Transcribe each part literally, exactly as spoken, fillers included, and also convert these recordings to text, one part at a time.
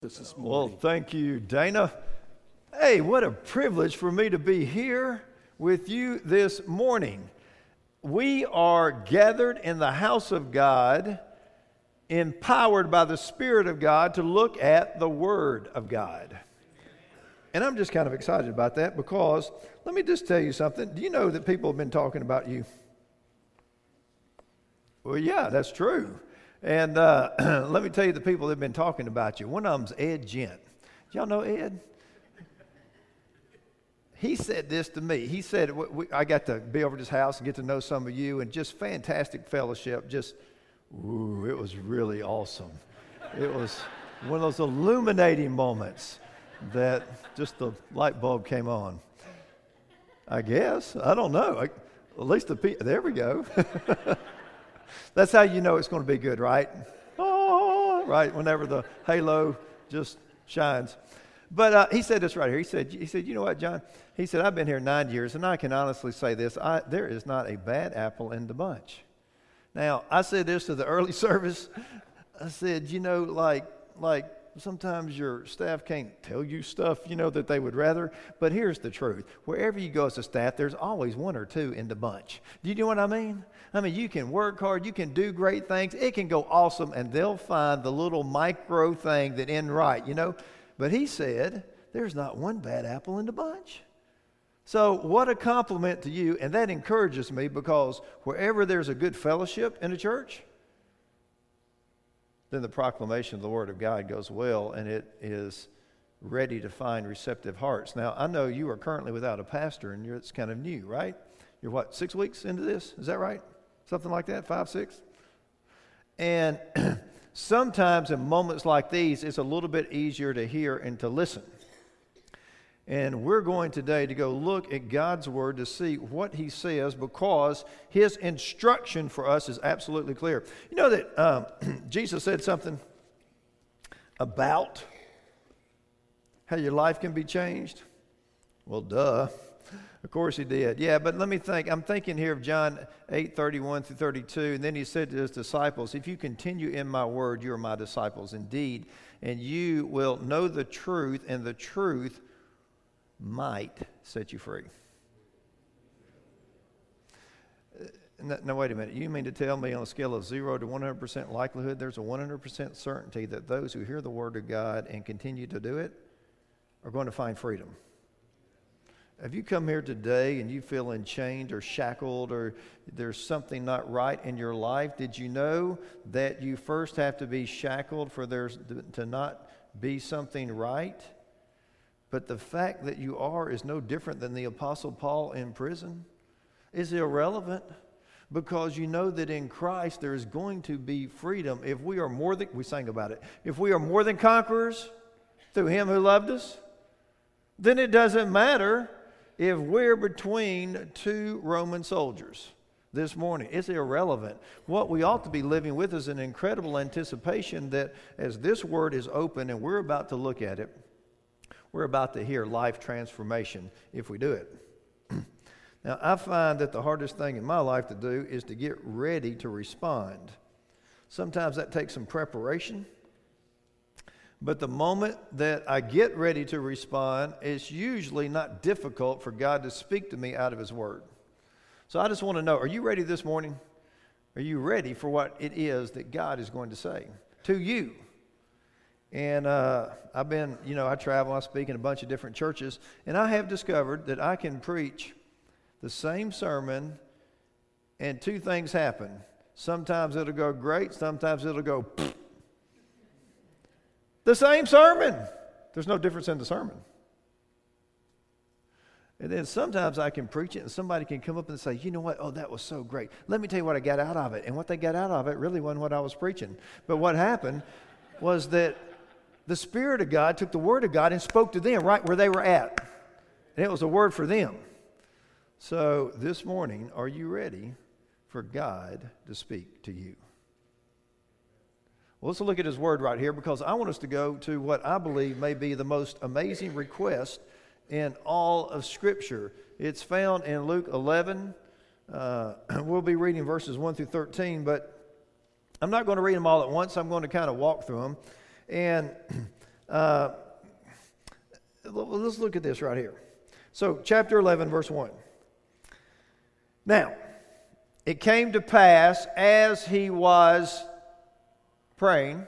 This is well, thank you, Dana. Hey, what a privilege for me to be here with you this morning. We are gathered in the house of God, empowered by the Spirit of God to look at the Word of God. And I'm just kind of excited about that because, let me just tell you something. Do you know that people have been talking about you? Well, yeah, that's true. And uh, let me tell you the people that have been talking about you. One of them's Ed Gent. Y'all know Ed? He said this to me. He said, we, I got to be over at his house and get to know some of you, and just fantastic fellowship. Just, ooh, it was really awesome. It was one of those illuminating moments that just the light bulb came on. I guess. I don't know. I, at least the pe- there we go. That's how you know it's going to be good, right? Oh, right, whenever the halo just shines. But uh, he said this right here. He said, he said, you know what, John? He said, I've been here nine years, and I can honestly say this. I, there is not a bad apple in the bunch. Now, I said this to the early service. I said, you know, like, like sometimes your staff can't tell you stuff, you know, that they would rather. But here's the truth. Wherever you go as a staff, there's always one or two in the bunch. Do you know what I mean? I mean, you can work hard, you can do great things, it can go awesome, and they'll find the little micro thing that end right, you know. But he said, there's not one bad apple in the bunch. So what a compliment to you, and that encourages me because wherever there's a good fellowship in a church, then the proclamation of the Word of God goes well, and it is ready to find receptive hearts. Now, I know you are currently without a pastor, and you're, it's kind of new, right? You're what, six weeks into this? Is that right? Something like that, five, six? And sometimes in moments like these, it's a little bit easier to hear and to listen. And we're going today to go look at God's Word to see what He says because His instruction for us is absolutely clear. You know that um, Jesus said something about how your life can be changed? Well, duh. Of course He did. Yeah, but let me think. I'm thinking here of John eight, thirty-one through thirty-two. And then He said to His disciples, if you continue in my word, you are my disciples indeed. And you will know the truth, and the truth might set you free. Now, now, wait a minute. You mean to tell me on a scale of zero to one hundred percent likelihood, there's a one hundred percent certainty that those who hear the word of God and continue to do it are going to find freedom? Have you come here today and you feel enchained or shackled or there's something not right in your life? Did you know that you first have to be shackled for there to not be something right? But the fact that you are is no different than the Apostle Paul in prison. It's irrelevant because you know that in Christ there is going to be freedom. If we are more than, we sang about it, if we are more than conquerors through Him who loved us, then it doesn't matter if we're between two Roman soldiers this morning. It's irrelevant. What we ought to be living with is an incredible anticipation that as this word is open and we're about to look at it, we're about to hear life transformation if we do it. Now, I find that the hardest thing in my life to do is to get ready to respond. Sometimes that takes some preparation. But the moment that I get ready to respond, it's usually not difficult for God to speak to me out of His Word. So I just want to know, are you ready this morning? Are you ready for what it is that God is going to say to you? And uh, I've been, you know, I travel, I speak in a bunch of different churches, and I have discovered that I can preach the same sermon and two things happen. Sometimes it'll go great, sometimes it'll go pfft. The same sermon. There's no difference in the sermon. And then sometimes I can preach it and somebody can come up and say, you know what? Oh, that was so great. Let me tell you what I got out of it. And what they got out of it really wasn't what I was preaching. But what happened was that the Spirit of God took the Word of God and spoke to them right where they were at. And it was a word for them. So this morning, are you ready for God to speak to you? Well, let's look at His Word right here because I want us to go to what I believe may be the most amazing request in all of Scripture. It's found in Luke eleven. Uh, we'll be reading verses one through thirteen, but I'm not going to read them all at once. I'm going to kind of walk through them. And Uh, let's look at this right here. So, chapter eleven, verse one. Now, it came to pass as he was praying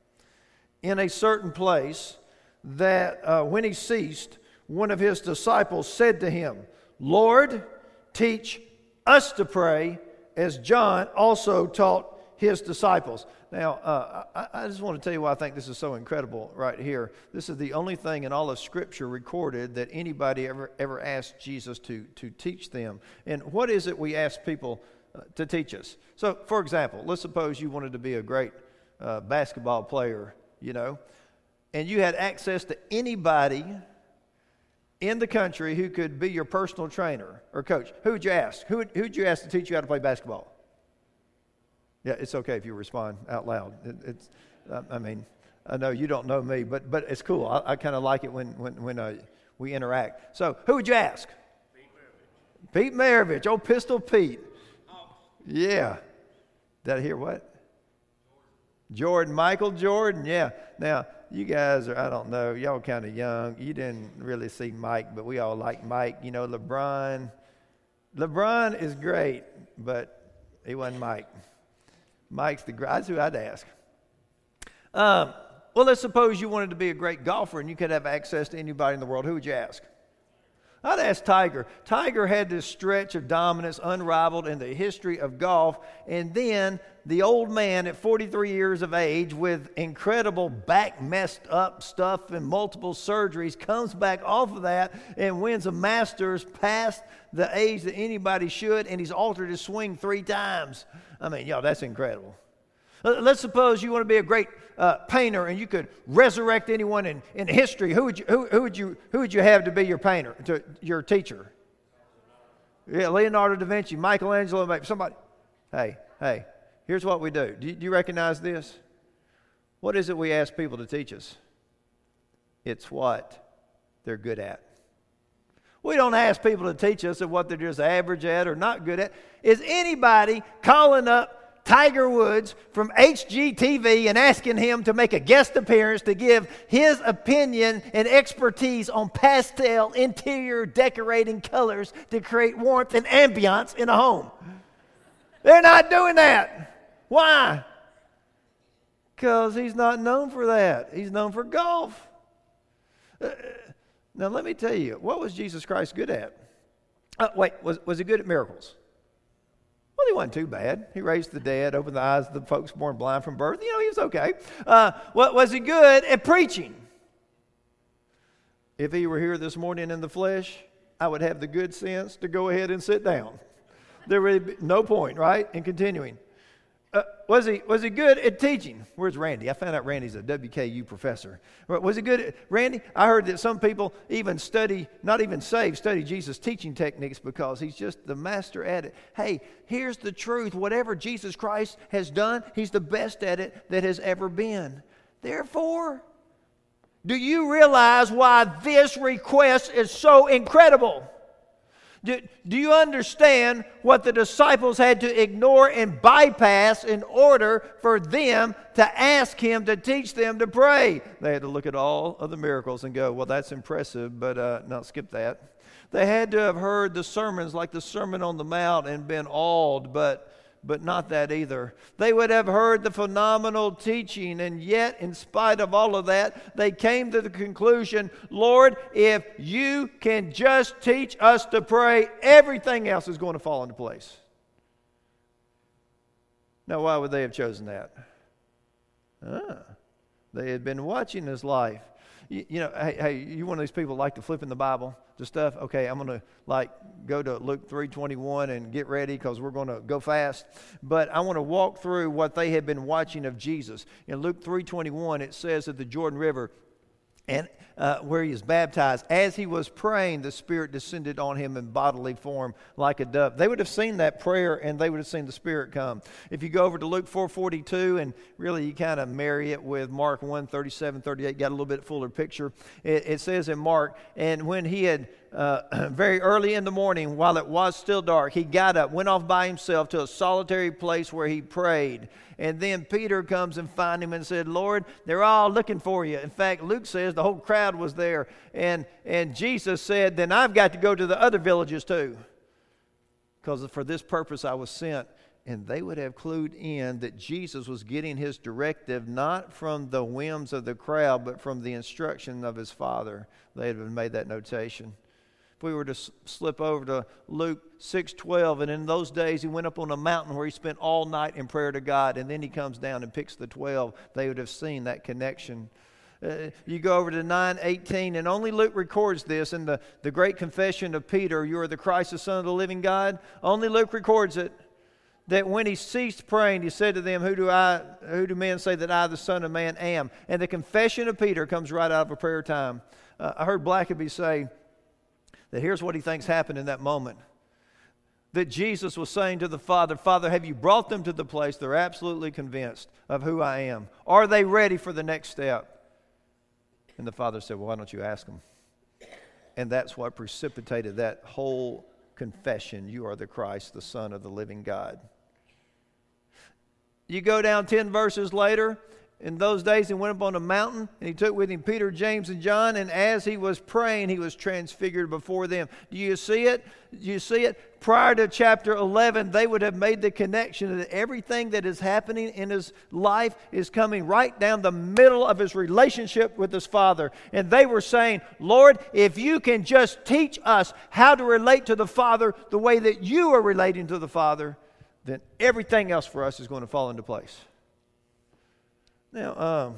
in a certain place that uh, when he ceased, one of his disciples said to him, Lord, teach us to pray, as John also taught his disciples. Now, uh, I, I just want to tell you why I think this is so incredible right here. This is the only thing in all of Scripture recorded that anybody ever ever asked Jesus to, to teach them. And what is it we ask people uh, to teach us? So, for example, let's suppose you wanted to be a great uh, basketball player, you know, and you had access to anybody in the country who could be your personal trainer or coach. Who would you ask? Who would, who would you ask to teach you how to play basketball? Yeah, it's okay if you respond out loud. It, it's, I mean, I know you don't know me, but but it's cool. I, I kind of like it when when when uh, we interact. So, who would you ask? Pete Maravich. Pete Maravich. Oh, Pistol Pete. Oh. Yeah. Did I hear what? Jordan. Jordan. Michael Jordan. Yeah. Now, you guys are, I don't know, y'all kind of young. You didn't really see Mike, but we all like Mike. You know, LeBron. LeBron is great, but he wasn't Mike. Mike's the great. That's who I'd ask. Um, well, let's suppose you wanted to be a great golfer and you could have access to anybody in the world. Who would you ask? I'd ask Tiger. Tiger had this stretch of dominance unrivaled in the history of golf. And then the old man at forty-three years of age with incredible back messed up stuff and multiple surgeries comes back off of that and wins a Masters past the age that anybody should. And he's altered his swing three times. I mean, y'all, that's incredible. Let's suppose you want to be a great uh, painter and you could resurrect anyone in, in history. Who would you who, who would you who would you have to be your painter, to your teacher? Yeah, Leonardo da Vinci, Michelangelo, somebody. Hey, hey, here's what we do. Do you, do you recognize this? What is it we ask people to teach us? It's what they're good at. We don't ask people to teach us at what they're just average at or not good at. Is anybody calling up Tiger Woods from H G T V and asking him to make a guest appearance to give his opinion and expertise on pastel interior decorating colors to create warmth and ambiance in a home? They're not doing that. Why? Because he's not known for that. He's known for golf. Uh, now, let me tell you, what was Jesus Christ good at? Uh, wait, was, was he good at miracles? Well, he wasn't too bad. He raised the dead, opened the eyes of the folks born blind from birth. You know, he was okay. Uh, what, was he good at preaching? If he were here this morning in the flesh, I would have the good sense to go ahead and sit down. There would be no point, right, in continuing. Uh, was he was he good at teaching? Where's Randy? I found out Randy's a W K U professor. Was he good at, Randy? I heard that some people even study, not even saved, study Jesus' teaching techniques because he's just the master at it. Hey, here's the truth. Whatever Jesus Christ has done, he's the best at it that has ever been. Therefore, do you realize why this request is so incredible? Do, do you understand what the disciples had to ignore and bypass in order for them to ask him to teach them to pray? They had to look at all of the miracles and go, well, that's impressive, but uh, no, skip that. They had to have heard the sermons like the Sermon on the Mount and been awed, but but not that either. They would have heard the phenomenal teaching, and yet, in spite of all of that, they came to the conclusion, Lord, if you can just teach us to pray, everything else is going to fall into place. Now, why would they have chosen that? Ah, they had been watching his life. You, you know, hey, hey, you one of these people like to flip in the Bible to stuff? Okay, I'm going to like go to Luke three twenty-one and get ready because we're going to go fast. But I want to walk through what they had been watching of Jesus. In Luke three twenty-one, it says at the Jordan River, and uh, where he is baptized, as he was praying, the Spirit descended on him in bodily form like a dove. They would have seen that prayer, and they would have seen the Spirit come. If you go over to Luke four forty-two, and really you kind of marry it with Mark one thirty-seven, thirty-eight, got a little bit fuller picture. It, it says in Mark, and when he had uh, very early in the morning, while it was still dark, he got up, went off by himself to a solitary place where he prayed. And then Peter comes and finds him and said, Lord, they're all looking for you. In fact, Luke says the whole crowd was there. And, and Jesus said, then I've got to go to the other villages too, because for this purpose I was sent. And they would have clued in that Jesus was getting his directive not from the whims of the crowd, but from the instruction of his Father. They had made that notation. If we were to slip over to Luke six twelve, and in those days he went up on a mountain where he spent all night in prayer to God, and then he comes down and picks the twelve, they would have seen that connection. Uh, you go over to nine eighteen, and only Luke records this in the, the great confession of Peter, you are the Christ, the Son of the living God. Only Luke records it, that when he ceased praying, he said to them, who do I, who do men say that I, the Son of Man, am? And the confession of Peter comes right out of a prayer time. Uh, I heard Blackaby say that here's what he thinks happened in that moment. That Jesus was saying to the Father, Father, have you brought them to the place they're absolutely convinced of who I am? Are they ready for the next step? And the Father said, well, why don't you ask them? And that's what precipitated that whole confession. You are the Christ, the Son of the living God. You go down ten verses later. In those days he went up on a mountain, and he took with him Peter, James, and John, and as he was praying, he was transfigured before them. Do you see it? Do you see it? Prior to chapter eleven, they would have made the connection that everything that is happening in his life is coming right down the middle of his relationship with his Father. And they were saying, Lord, if you can just teach us how to relate to the Father the way that you are relating to the Father, then everything else for us is going to fall into place. Now, um,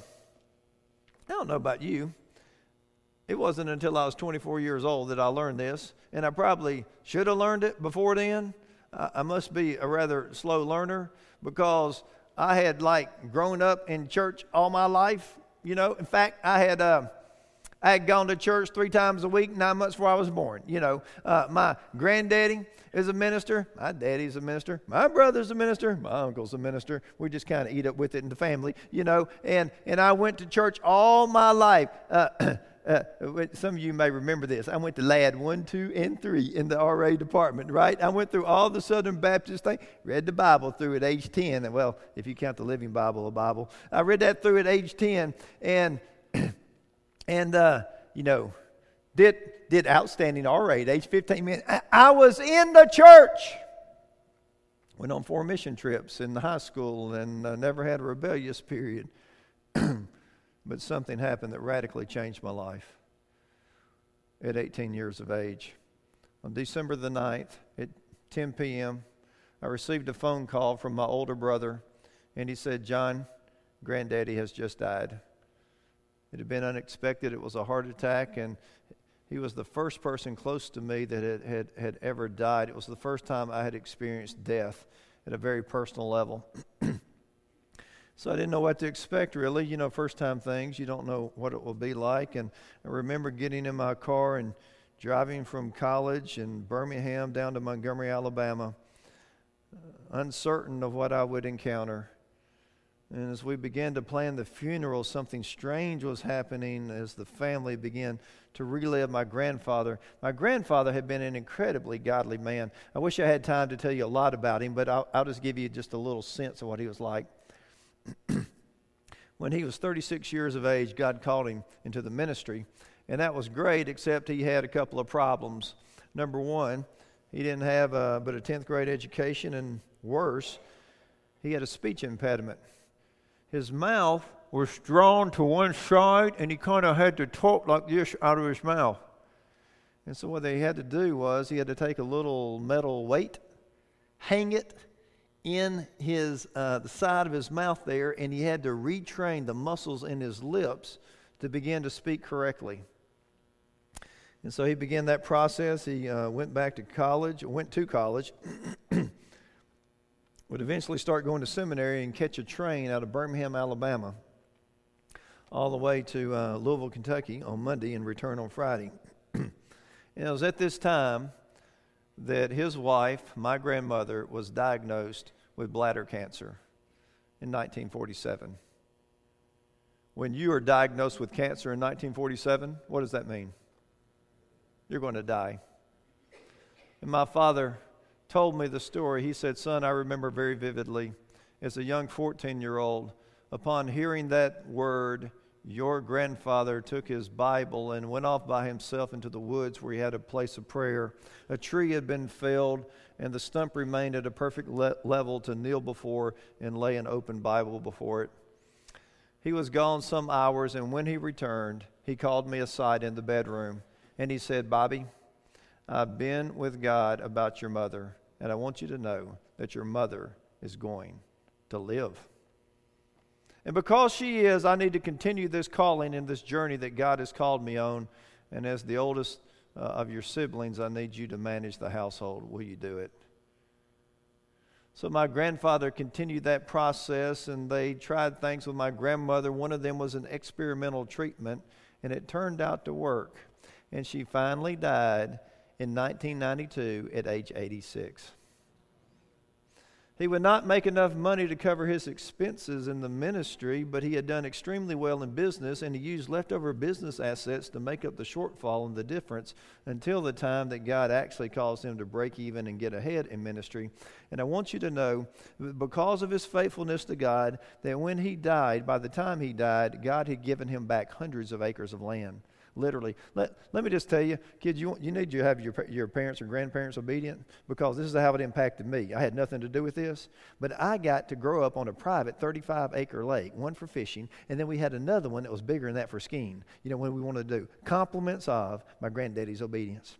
I don't know about you. It wasn't until I was twenty-four years old that I learned this, and I probably should have learned it before then. I, I must be a rather slow learner, because I had like grown up in church all my life. You know, in fact, I had uh, I had gone to church three times a week, nine months before I was born. You know, uh, my granddaddy is a minister. My daddy's a minister. My brother's a minister. My uncle's a minister. We just kind of eat up with it in the family, you know. And and I went to church all my life. Uh, uh, some of you may remember this. I went to Lad one, two, and three in the R A department, right? I went through all the Southern Baptist thing. Read the Bible through at age ten. And well, if you count the Living Bible, a Bible. I read that through at age ten. And, and uh, you know, did... did outstanding R A at age fifteen. Man, I, I was in the church. Went on four mission trips in the high school, and uh, never had a rebellious period. But something happened that radically changed my life at eighteen years of age. On December the ninth at ten p.m., I received a phone call from my older brother, and he said, John, Granddaddy has just died. It had been unexpected. It was a heart attack, and he was the first person close to me that had, had, had ever died. It was the first time I had experienced death at a very personal level. So I didn't know what to expect, really. You know, first-time things, you don't know what it will be like. And I remember getting in my car and driving from college in Birmingham down to Montgomery, Alabama, uh, uncertain of what I would encounter. And as we began to plan the funeral, something strange was happening as the family began to relive my grandfather. My grandfather had been an incredibly godly man. I wish I had time to tell you a lot about him, but I'll, I'll just give you just a little sense of what he was like. When he was thirty-six years of age, God called him into the ministry, and that was great, except he had a couple of problems. Number one, he didn't have a, but a tenth grade education, and worse, he had a speech impediment. His mouth was drawn to one side, and he kind of had to talk like this out of his mouth. And so what he had to do was he had to take a little metal weight, hang it in his uh, the side of his mouth there, and he had to retrain the muscles in his lips to begin to speak correctly. And so he began that process. He uh, went back to college, went to college, would eventually start going to seminary and catch a train out of Birmingham, Alabama, all the way to uh, Louisville, Kentucky on Monday and return on Friday. And it was at this time that his wife, my grandmother, was diagnosed with bladder cancer in nineteen forty-seven. When you are diagnosed with cancer in nineteen forty-seven, what does that mean? you're going to die. And my father told me the story. He said, son, I remember very vividly, as a young fourteen-year-old, upon hearing that word, your grandfather took his Bible and went off by himself into the woods where he had a place of prayer. A tree had been felled, and the stump remained at a perfect le- level to kneel before and lay an open Bible before it. He was gone some hours, and when he returned, he called me aside in the bedroom, and he said, Bobby, I've been with God about your mother, and I want you to know that your mother is going to live. And because she is, I need to continue this calling and this journey that God has called me on. And as the oldest uh, of your siblings, I need you to manage the household. Will you do it? So my grandfather continued that process, and they tried things with my grandmother. One of them was an experimental treatment, and it turned out to work. And she finally died in nineteen ninety-two at age eighty-six. He would not make enough money to cover his expenses in the ministry, but he had done extremely well in business, and he used leftover business assets to make up the shortfall and the difference until the time that God actually caused him to break even and get ahead in ministry. And I want you to know, because of his faithfulness to God, that when he died, by the time he died, God had given him back hundreds of acres of land. Literally. Let, let me just tell you, kids, you, you need to have your, your parents or grandparents obedient, because this is how it impacted me. I had nothing to do with this, but I got to grow up on a private thirty-five acre lake, one for fishing, and then we had another one that was bigger than that for skiing. You know, what we wanted to do. Compliments of my granddaddy's obedience.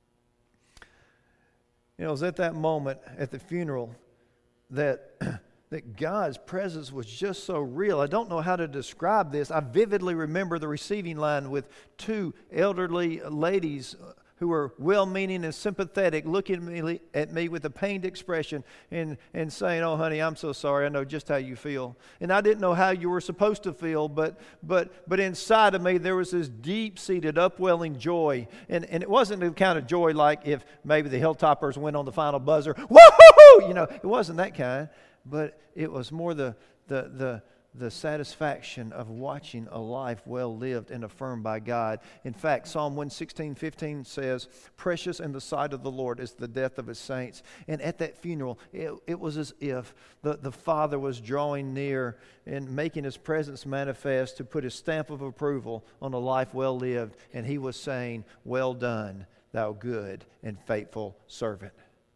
You know, it was at that moment at the funeral that... that God's presence was just so real. I don't know how to describe this. I vividly remember the receiving line with two elderly ladies who were well-meaning and sympathetic, looking at me, at me with a pained expression and, and saying, oh, honey, I'm so sorry. I know just how you feel. And I didn't know how you were supposed to feel, but but but inside of me there was this deep-seated, upwelling joy. And, and it wasn't the kind of joy like if maybe the Hilltoppers went on the final buzzer. Woo-hoo-hoo! You know, it wasn't that kind. But it was more the, the the the satisfaction of watching a life well lived and affirmed by God. In fact, Psalm one sixteen fifteen says, precious in the sight of the Lord is the death of his saints. And at that funeral, it, it was as if the, the Father was drawing near and making his presence manifest to put his stamp of approval on a life well lived. And he was saying, well done, thou good and faithful servant.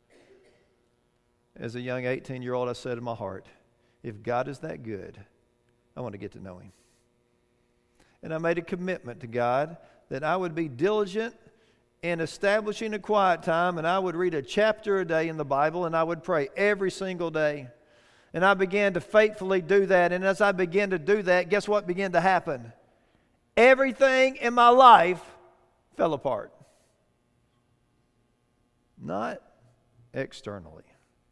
As a young eighteen-year-old, I said in my heart, if God is that good, I want to get to know him. And I made a commitment to God that I would be diligent in establishing a quiet time, and I would read a chapter a day in the Bible, and I would pray every single day. And I began to faithfully do that, and as I began to do that, guess what began to happen? Everything in my life fell apart. Not externally,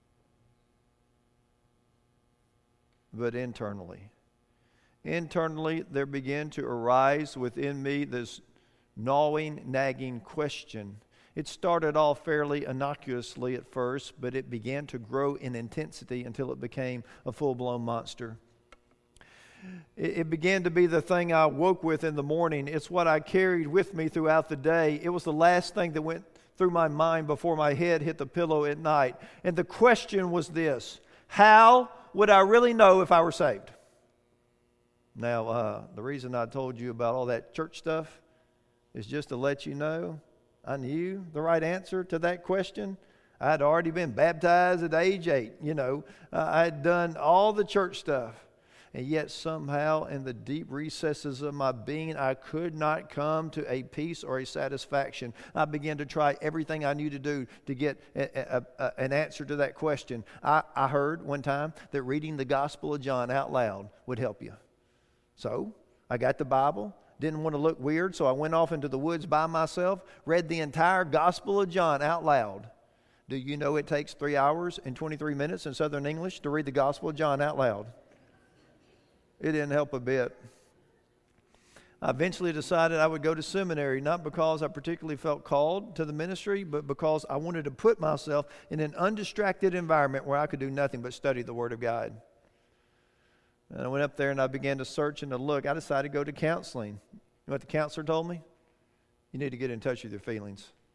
but internally. Internally, there began to arise within me this gnawing, nagging question. It started off fairly innocuously at first, but it began to grow in intensity until it became a full-blown monster. It, it began to be the thing I woke with in the morning. It's what I carried with me throughout the day. It was the last thing that went through my mind before my head hit the pillow at night. And the question was this: how would I really know if I were saved? Now, uh, the reason I told you about all that church stuff is just to let you know I knew the right answer to that question. I had already been baptized at age eight. You know, uh, I had done all the church stuff. And yet somehow in the deep recesses of my being, I could not come to a peace or a satisfaction. I began to try everything I knew to do to get a, a, a, an answer to that question. I, I heard one time that reading the Gospel of John out loud would help you. So I got the Bible, didn't want to look weird, so I went off into the woods by myself, read the entire Gospel of John out loud. Do you know it takes three hours and twenty-three minutes in Southern English to read the Gospel of John out loud? It didn't help a bit. I eventually decided I would go to seminary, not because I particularly felt called to the ministry, but because I wanted to put myself in an undistracted environment where I could do nothing but study the Word of God. And I went up there and I began to search and to look. I decided to go to counseling. You know what the counselor told me? You need to get in touch with your feelings.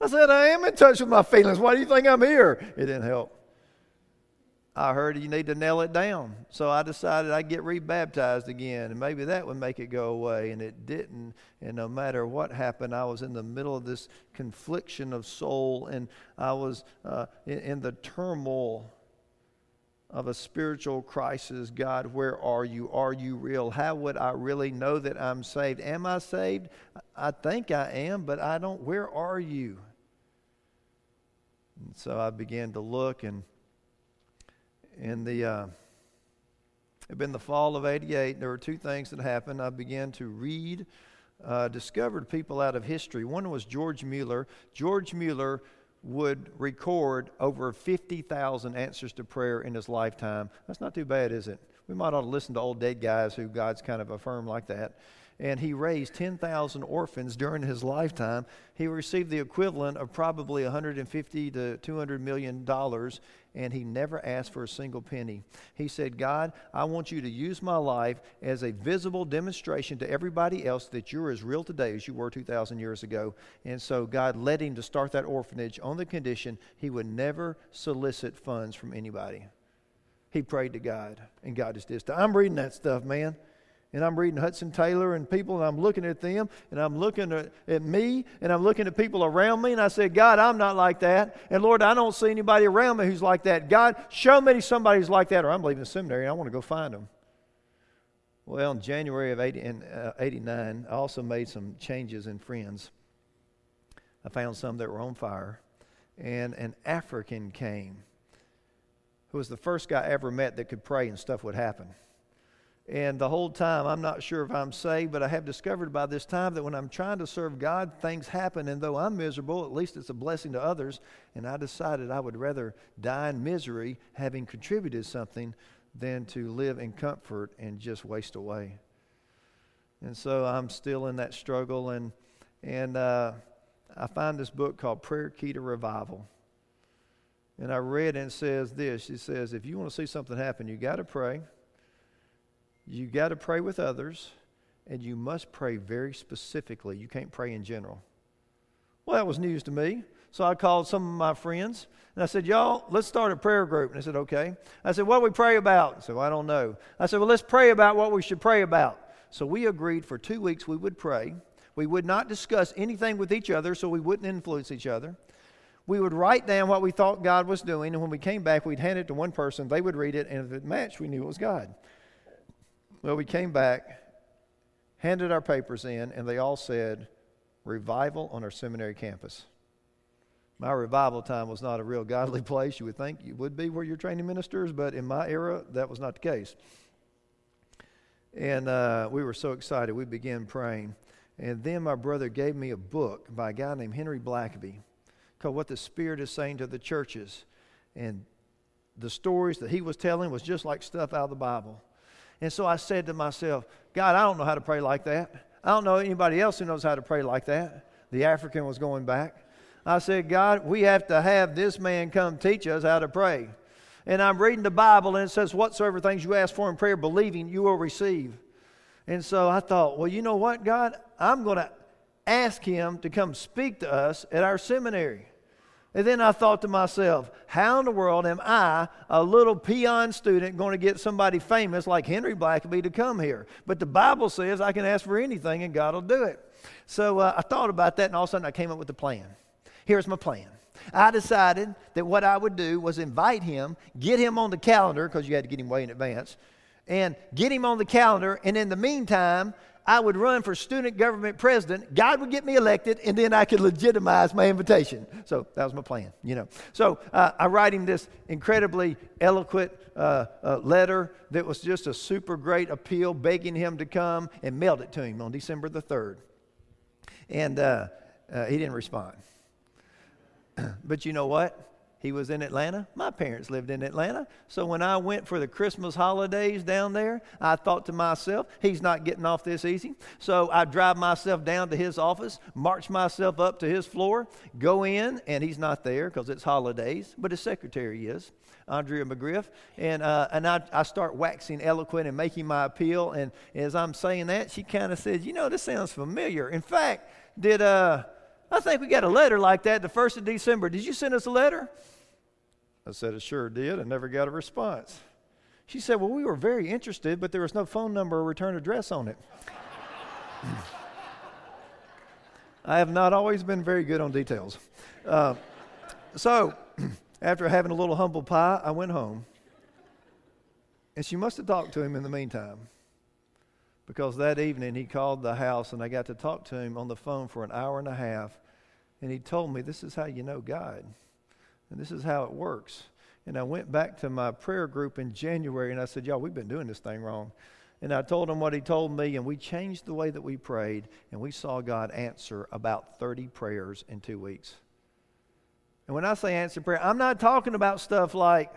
I said, I am in touch with my feelings. Why do you think I'm here? It didn't help. I heard you need to nail it down. So I decided I'd get rebaptized again, and maybe that would make it go away, and it didn't. And no matter what happened, I was in the middle of this confliction of soul, and I was uh, in, in the turmoil of a spiritual crisis. God, where are you? Are you real? How would I really know that I'm saved? Am I saved? I think I am, but I don't. Where are you? And so I began to look, and in the uh, it had been the fall of eighty-eight. There were two things that happened. I began to read, uh, discovered people out of history. One was George Mueller. George Mueller would record over fifty thousand answers to prayer in his lifetime. That's not too bad, is it? We might ought to listen to old dead guys who God's kind of affirmed like that. And he raised ten thousand orphans during his lifetime. He received the equivalent of probably one hundred fifty to two hundred million dollars, and he never asked for a single penny. He said, God, I want you to use my life as a visible demonstration to everybody else that you're as real today as you were two thousand years ago. And so God led him to start that orphanage on the condition he would never solicit funds from anybody. He prayed to God, and God just did stuff. I'm reading that stuff, man. And I'm reading Hudson Taylor and people, and I'm looking at them, and I'm looking at, at me, and I'm looking at people around me, and I said, God, I'm not like that. And Lord, I don't see anybody around me who's like that. God, show me somebody who's like that, or I'm leaving the seminary, and I want to go find them. Well, in January of eighty, in, uh, eighty-nine, I also made some changes in friends. I found some that were on fire, and an African came who was the first guy I ever met that could pray and stuff would happen. And the whole time, I'm not sure if I'm saved, but I have discovered by this time that when I'm trying to serve God, things happen. And though I'm miserable, at least it's a blessing to others. And I decided I would rather die in misery, having contributed something, than to live in comfort and just waste away. And so I'm still in that struggle. And, and uh, I find this book called Prayer Key to Revival. And I read, and it says this. It says, if you want to see something happen, you got to pray. You got to pray with others, and you must pray very specifically. You can't pray in general. Well, that was news to me. So I called some of my friends, and I said, y'all, let's start a prayer group. And they said, okay. I said, what do we pray about? I said, well, I don't know. I said, well, let's pray about what we should pray about. So we agreed for two weeks we would pray. We would not discuss anything with each other, so we wouldn't influence each other. We would write down what we thought God was doing, and when we came back, we'd hand it to one person. They would read it, and if it matched, we knew it was God. Well, we came back, handed our papers in, and they all said, revival on our seminary campus. My revival time was not a real godly place. You would think it would be where you're training ministers, but in my era, that was not the case. And uh, we were so excited. We began praying. And then my brother gave me a book by a guy named Henry Blackaby called What the Spirit is Saying to the Churches. And the stories that he was telling was just like stuff out of the Bible. And so I said to myself, God, I don't know how to pray like that. I don't know anybody else who knows how to pray like that. The African was going back. I said, God, we have to have this man come teach us how to pray. And I'm reading the Bible, and it says, whatsoever things you ask for in prayer, believing, you will receive. And so I thought, well, you know what, God? I'm going to ask him to come speak to us at our seminary. And then I thought to myself, how in the world am I, a little peon student, going to get somebody famous like Henry Blackaby to come here? But the Bible says I can ask for anything and God will do it. So uh, I thought about that, and all of a sudden I came up with a plan. Here's my plan. I decided that what I would do was invite him, get him on the calendar, because you had to get him way in advance, and get him on the calendar, and in the meantime, I would run for student government president. God would get me elected, and then I could legitimize my invitation. So that was my plan, you know. So uh, I write him this incredibly eloquent uh, uh, letter that was just a super great appeal, begging him to come, and mailed it to him on December the third. And uh, uh, he didn't respond. But you know what? He was in Atlanta. My parents lived in Atlanta. So when I went for the Christmas holidays down there, I thought to myself, he's not getting off this easy. So I drive myself down to his office, march myself up to his floor, go in, and he's not there because it's holidays, but his secretary is, Andrea McGriff. And uh, and I, I start waxing eloquent and making my appeal. And as I'm saying that, she kind of says, you know, this sounds familiar. In fact, did... uh. I think we got a letter like that the first of December. Did you send us a letter? I said, I sure did. I never got a response. She said, well, we were very interested, but there was no phone number or return address on it. I have not always been very good on details. Uh, so after having a little humble pie, I went home. And she must have talked to him in the meantime, because that evening he called the house and I got to talk to him on the phone for an hour and a half. And he told me, this is how you know God. And this is how it works. And I went back to my prayer group in January and I said, y'all, we've been doing this thing wrong. And I told him what he told me, and we changed the way that we prayed, and we saw God answer about thirty prayers in two weeks. And when I say answer prayer, I'm not talking about stuff like,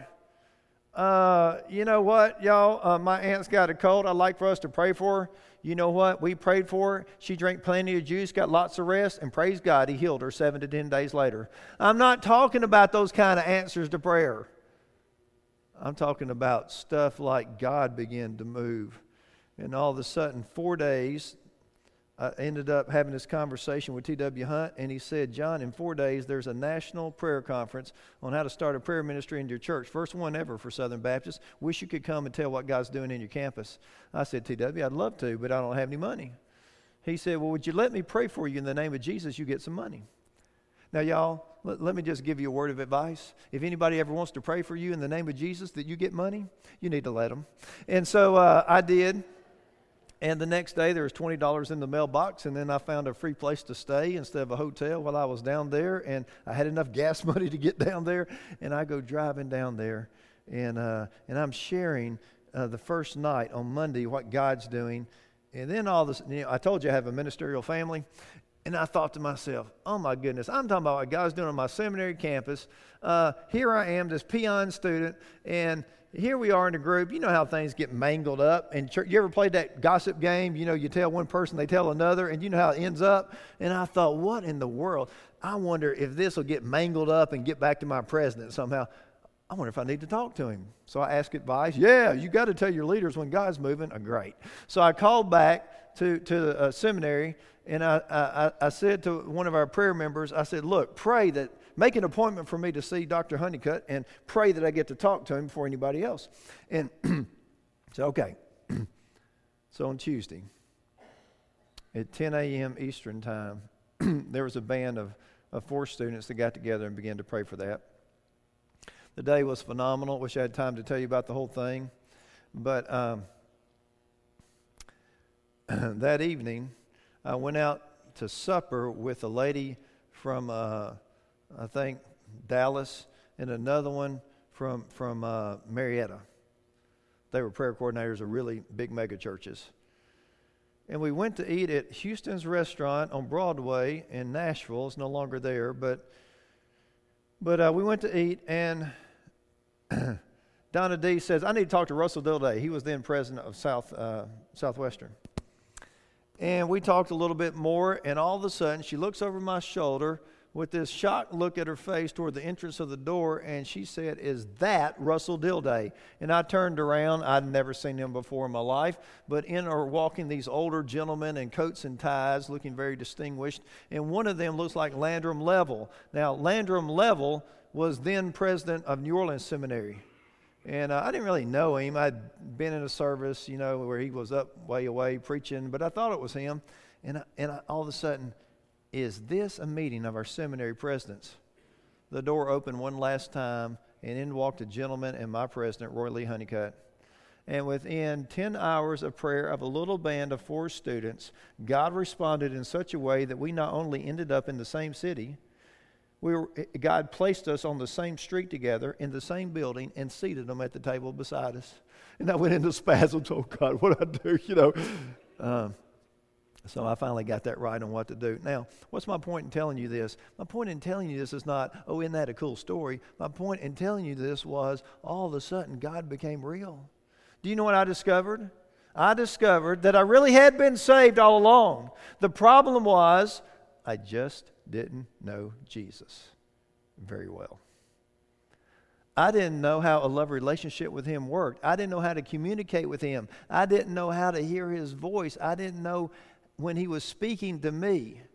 uh, you know what, y'all, uh, my aunt's got a cold. I'd like for us to pray for her. You know what? We prayed for her. She drank plenty of juice, got lots of rest, and praise God, he healed her seven to ten days later. I'm not talking about those kind of answers to prayer. I'm talking about stuff like God began to move. And all of a sudden, four days, I ended up having this conversation with T W Hunt, and he said, John, in four days, there's a national prayer conference on how to start a prayer ministry in your church. First one ever for Southern Baptists. Wish you could come and tell what God's doing in your campus. I said, T W, I'd love to, but I don't have any money. He said, well, would you let me pray for you in the name of Jesus? You get some money. Now, y'all, let, let me just give you a word of advice. If anybody ever wants to pray for you in the name of Jesus that you get money, you need to let them. And so uh, I did. And the next day, there was twenty dollars in the mailbox, and then I found a free place to stay instead of a hotel while I was down there, and I had enough gas money to get down there, and I go driving down there, and uh, and I'm sharing uh, the first night on Monday what God's doing, and then all this, you know, I told you I have a ministerial family, and I thought to myself, oh my goodness, I'm talking about what God's doing on my seminary campus. Uh, here I am, this peon student, and here we are in a group. You know how things get mangled up. And church, you ever played that gossip game? You know, you tell one person, they tell another, and you know how it ends up. And I thought, what in the world? I wonder if this will get mangled up and get back to my president somehow. I wonder if I need to talk to him. So I asked advice. Yeah, you got to tell your leaders when God's moving. Oh, great. So I called back to, to the uh, seminary, and I, I, I said to one of our prayer members, I said, look, pray that, make an appointment for me to see Doctor Honeycutt and pray that I get to talk to him before anybody else. And so, okay. So on Tuesday at ten a.m. Eastern time, there was a band of, of four students that got together and began to pray for that. The day was phenomenal. Wish I had time to tell you about the whole thing. But um, that evening, I went out to supper with a lady from uh, I think Dallas, and another one from from uh, Marietta. They were prayer coordinators of really big mega churches. And we went to eat at Houston's Restaurant on Broadway in Nashville. It's no longer there, but but uh, we went to eat, and Donna D says, I need to talk to Russell Dilday. He was then president of South uh, Southwestern. And we talked a little bit more, and all of a sudden, she looks over my shoulder with this shocked look at her face toward the entrance of the door, and she said, is that Russell Dilday? And I turned around. I'd never seen him before in my life, but in are walking these older gentlemen in coats and ties, looking very distinguished, and one of them looks like Landrum Level. Now, Landrum Level was then president of New Orleans Seminary, and uh, I didn't really know him. I'd been in a service, you know, where he was up way away preaching, but I thought it was him, and I, and I, all of a sudden, is this a meeting of our seminary presidents? The door opened one last time, and in walked a gentleman and my president, Roy Lee Honeycutt. And within ten hours of prayer of a little band of four students, God responded in such a way that we not only ended up in the same city, we were, God placed us on the same street together in the same building and seated them at the table beside us. And I went into spasms. Oh, God, what do I do? You know. Um, So I finally got that right on what to do. Now, what's my point in telling you this? My point in telling you this is not, oh, isn't that a cool story? My point in telling you this was all of a sudden God became real. Do you know what I discovered? I discovered that I really had been saved all along. The problem was I just didn't know Jesus very well. I didn't know how a love relationship with Him worked. I didn't know how to communicate with Him. I didn't know how to hear His voice. I didn't know when He was speaking to me.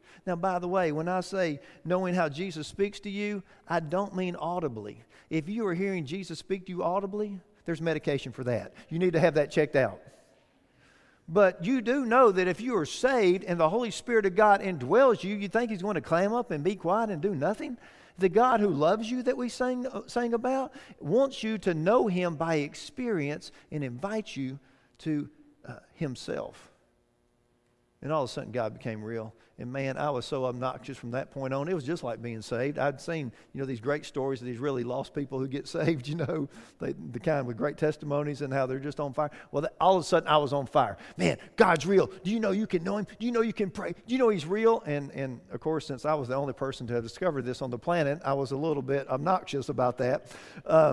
Now, by the way, when I say knowing how Jesus speaks to you, I don't mean audibly. If you are hearing Jesus speak to you audibly, there's medication for that. You need to have that checked out. But you do know that if you are saved and the Holy Spirit of God indwells you, you think He's going to clam up and be quiet and do nothing? The God who loves you that we sang, sang about wants you to know Him by experience and invites you to uh, Himself. And all of a sudden, God became real. And man, I was so obnoxious from that point on. It was just like being saved. I'd seen, you know, these great stories of these really lost people who get saved, you know, they, the kind with great testimonies and how they're just on fire. Well, that, all of a sudden, I was on fire. Man, God's real. Do you know you can know Him? Do you know you can pray? Do you know He's real? And, and of course, since I was the only person to have discovered this on the planet, I was a little bit obnoxious about that. Uh,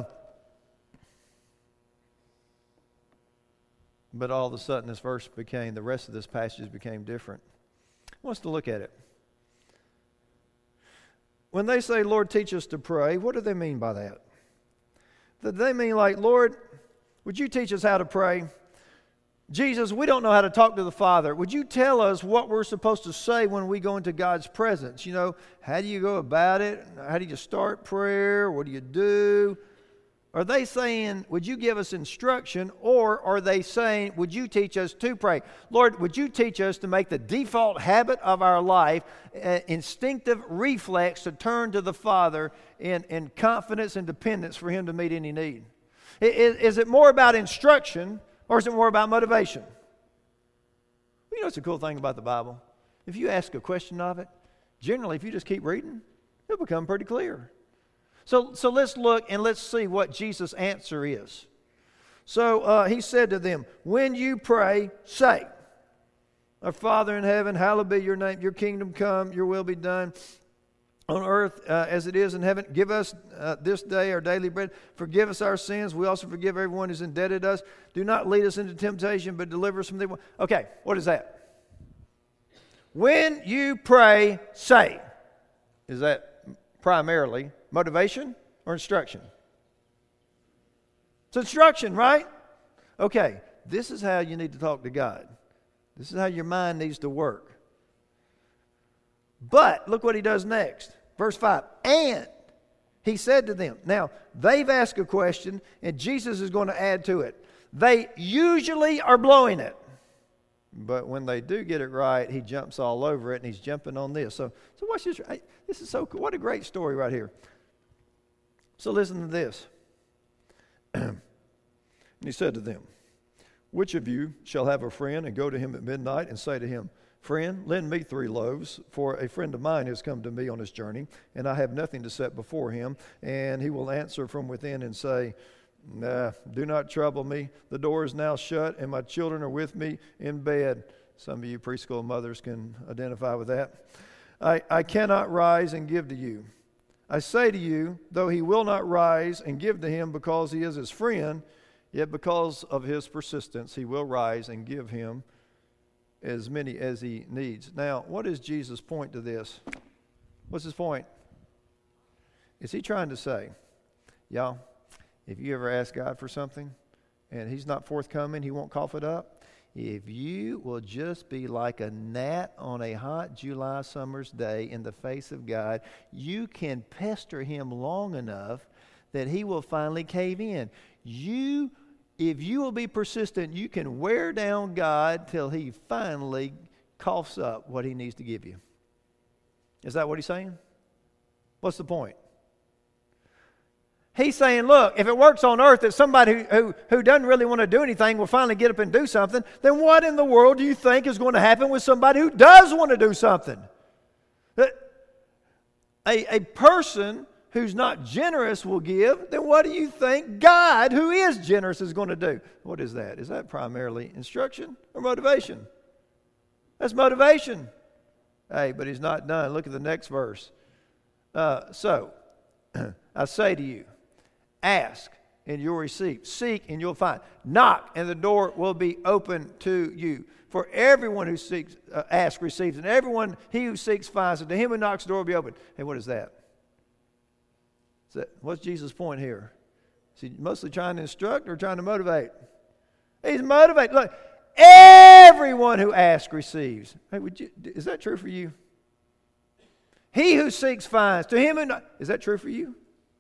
But all of a sudden, this verse became, the rest of this passage became different. I want us to look at it. When they say, Lord, teach us to pray, what do they mean by that? Do they mean like, Lord, would you teach us how to pray? Jesus, we don't know how to talk to the Father. Would you tell us what we're supposed to say when we go into God's presence? You know, how do you go about it? How do you start prayer? What do you do? Are they saying, would you give us instruction, or are they saying, would you teach us to pray? Lord, would you teach us to make the default habit of our life, uh, instinctive reflex to turn to the Father in, in confidence and dependence for Him to meet any need? Is, is it more about instruction, or is it more about motivation? Well, you know what's a cool thing about the Bible? If you ask a question of it, generally if you just keep reading, it'll become pretty clear. So, so let's look and let's see what Jesus' answer is. So uh, He said to them, when you pray, say, Our Father in heaven, hallowed be your name. Your kingdom come, your will be done on earth uh, as it is in heaven. Give us uh, this day our daily bread. Forgive us our sins. We also forgive everyone who's indebted to us. Do not lead us into temptation, but deliver us from the evil. Okay, what is that? When you pray, say. Is that primarily motivation or instruction? It's instruction, right? Okay, this is how you need to talk to God. This is how your mind needs to work. But look what He does next. Verse five. And He said to them. Now, they've asked a question, and Jesus is going to add to it. They usually are blowing it. But when they do get it right, He jumps all over it, and He's jumping on this. So, so watch this. This is so cool. What a great story right here. So listen to this. And He said to them, which of you shall have a friend and go to him at midnight and say to him, Friend, lend me three loaves, for a friend of mine has come to me on his journey, and I have nothing to set before him. And he will answer from within and say, Nah, do not trouble me. The door is now shut, and my children are with me in bed. Some of you preschool mothers can identify with that. I, I cannot rise and give to you. I say to you, though he will not rise and give to him because he is his friend, yet because of his persistence, he will rise and give him as many as he needs. Now, what is Jesus' point to this? What's his point? Is he trying to say, y'all, if you ever ask God for something and he's not forthcoming, he won't cough it up? If you will just be like a gnat on a hot July summer's day in the face of God, you can pester him long enough that he will finally cave in. You, if you will be persistent, you can wear down God till he finally coughs up what he needs to give you. Is that what he's saying? What's the point? He's saying, look, if it works on earth that somebody who, who, who doesn't really want to do anything will finally get up and do something, then what in the world do you think is going to happen with somebody who does want to do something? A, a person who's not generous will give, then what do you think God, who is generous, is going to do? What is that? Is that primarily instruction or motivation? That's motivation. Hey, but he's not done. Look at the next verse. Uh, so, I say to you, ask and you'll receive. Seek and you'll find. Knock and the door will be open to you. For everyone who seeks, uh, asks receives, and everyone, he who seeks finds, and to him who knocks the door will be open. Hey, what is that? Is that what's Jesus' point here? Is he mostly trying to instruct or trying to motivate? He's motivated. Look, everyone who asks receives. Hey, would you, is that true for you? He who seeks finds. To him who not. Is that true for you?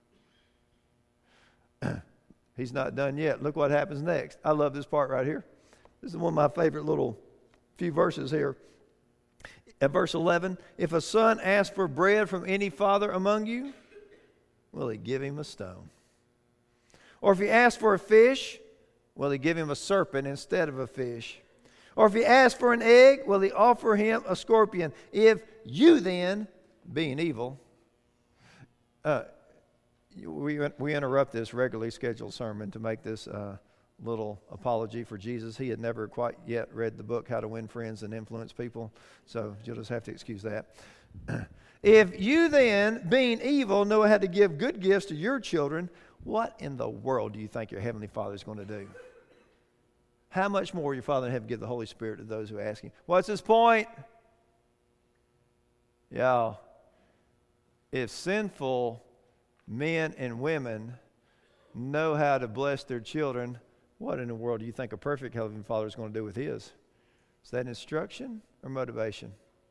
He's not done yet. Look what happens next. I love this part right here. This is one of my favorite little few verses here. At verse eleven, if a son asks for bread from any father among you, will he give him a stone? Or if he asks for a fish, will he give him a serpent instead of a fish? Or if he asks for an egg, will he offer him a scorpion? If you then, being evil, uh, we, we interrupt this regularly scheduled sermon to make this uh, little apology for Jesus. He had never quite yet read the book, How to Win Friends and Influence People, so you'll just have to excuse that. If you then, being evil, know how to give good gifts to your children, what in the world do you think your Heavenly Father is going to do? How much more will your Father in heaven give the Holy Spirit to those who ask Him? What's his point? Yeah. If sinful men and women know how to bless their children, what in the world do you think a perfect Heavenly Father is going to do with his? Is that instruction or motivation?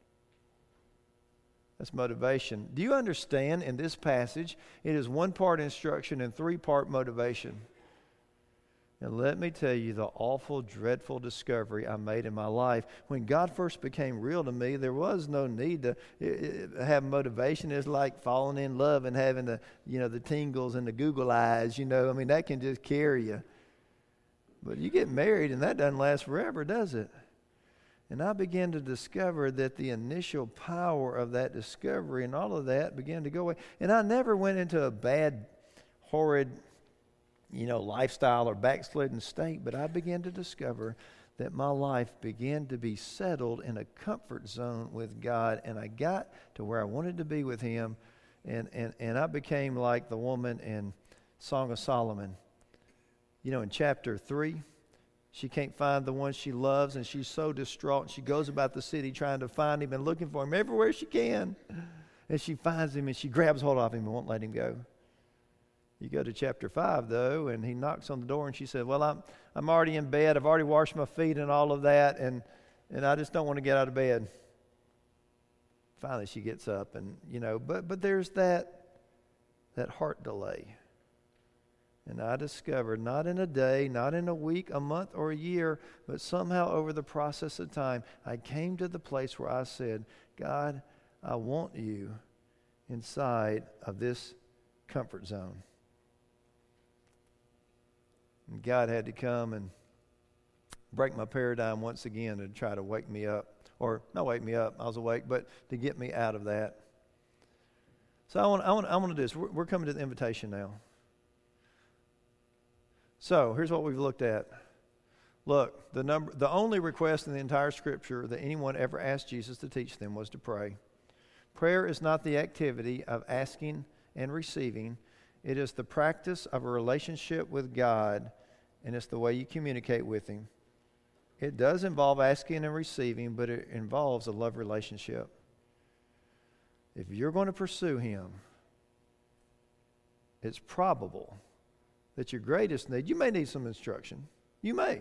That's motivation. Do you understand in this passage, it is one part instruction and three part motivation? And let me tell you the awful, dreadful discovery I made in my life. When God first became real to me, there was no need to uh, have motivation. It's like falling in love and having the, you know, the tingles and the Google eyes, you know. I mean, that can just carry you. But you get married and that doesn't last forever, does it? And I began to discover that the initial power of that discovery and all of that began to go away. And I never went into a bad, horrid, you know, lifestyle or backslidden state, but I began to discover that my life began to be settled in a comfort zone with God, and I got to where I wanted to be with Him, and, and, and I became like the woman in Song of Solomon. You know, in chapter three, she can't find the one she loves, and she's so distraught, and she goes about the city trying to find him and looking for him everywhere she can, and she finds him, and she grabs hold of him and won't let him go. You go to chapter five, though, and he knocks on the door, and she said, well, I'm I'm already in bed. I've already washed my feet and all of that, and, and I just don't want to get out of bed. Finally, she gets up, and, you know, but but there's that that heart delay. And I discovered, not in a day, not in a week, a month, or a year, but somehow over the process of time, I came to the place where I said, God, I want you inside of this comfort zone. And God had to come and break my paradigm once again and try to wake me up. Or not wake me up, I was awake, but to get me out of that. So I want, I want, I want to do this. We're, we're coming to the invitation now. So here's what we've looked at. Look, the number, the only request in the entire Scripture that anyone ever asked Jesus to teach them was to pray. Prayer is not the activity of asking and receiving. It is the practice of a relationship with God, and it's the way you communicate with Him. It does involve asking and receiving, but it involves a love relationship. If you're going to pursue Him, it's probable that your greatest need, you may need some instruction. You may.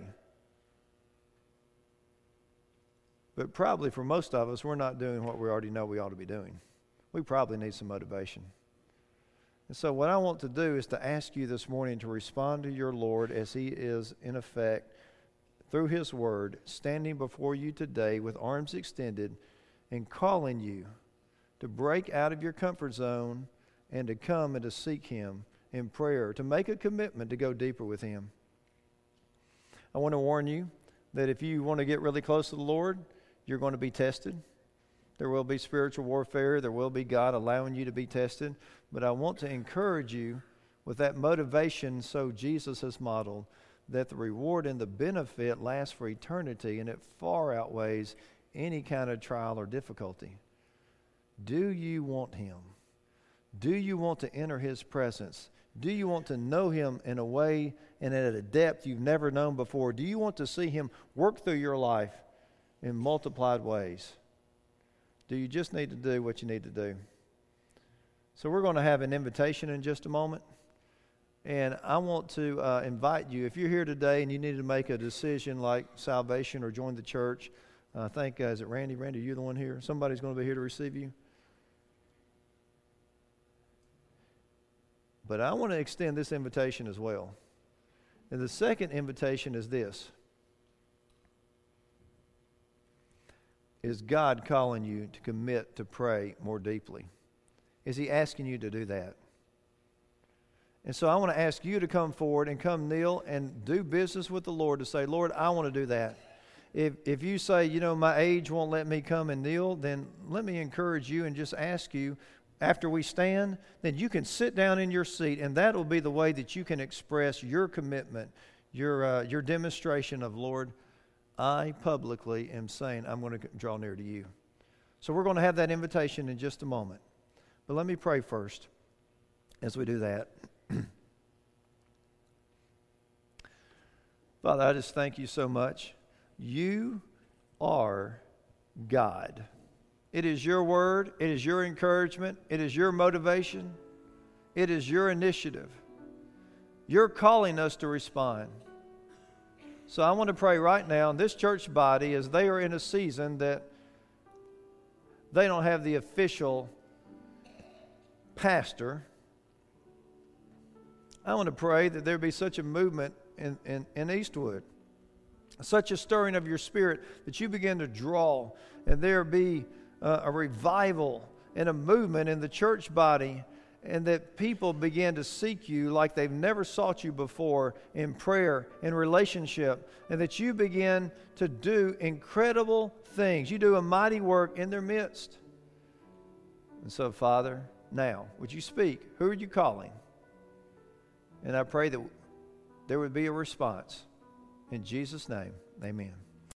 But probably for most of us, we're not doing what we already know we ought to be doing. We probably need some motivation. And so what I want to do is to ask you this morning to respond to your Lord as He is, in effect, through His Word, standing before you today with arms extended and calling you to break out of your comfort zone and to come and to seek Him in prayer, to make a commitment to go deeper with Him. I want to warn you that if you want to get really close to the Lord, you're going to be tested. There will be spiritual warfare. There will be God allowing you to be tested. But I want to encourage you with that motivation, so Jesus has modeled, that the reward and the benefit lasts for eternity, and it far outweighs any kind of trial or difficulty. Do you want Him? Do you want to enter His presence? Do you want to know Him in a way and at a depth you've never known before? Do you want to see Him work through your life in multiplied ways? Do you just need to do what you need to do? So we're going to have an invitation in just a moment. And I want to uh, invite you, if you're here today and you need to make a decision like salvation or join the church, uh, I think, uh, is it Randy? Randy, you're the one here? Somebody's going to be here to receive you? But I want to extend this invitation as well. And the second invitation is this. Is God calling you to commit to pray more deeply? Is He asking you to do that? And so I want to ask you to come forward and come kneel and do business with the Lord to say, Lord, I want to do that. If if you say, you know, my age won't let me come and kneel, then let me encourage you and just ask you, after we stand, then you can sit down in your seat, and that will be the way that you can express your commitment, your uh, your demonstration of, Lord, I publicly am saying I'm going to draw near to you. So we're going to have that invitation in just a moment. But let me pray first as we do that. Father, I just thank you so much. You are God. It is your word. It is your encouragement. It is your motivation. It is your initiative. You're calling us to respond. So I want to pray right now in this church body, as they are in a season that they don't have the official pastor. I want to pray that there be such a movement in, in, in Eastwood, such a stirring of your spirit that you begin to draw, and there be uh, a revival and a movement in the church body, and that people begin to seek you like they've never sought you before in prayer, in relationship, and that you begin to do incredible things. You do a mighty work in their midst. And so, Father, now, would you speak? Who are you calling? And I pray that there would be a response. In Jesus' name, amen.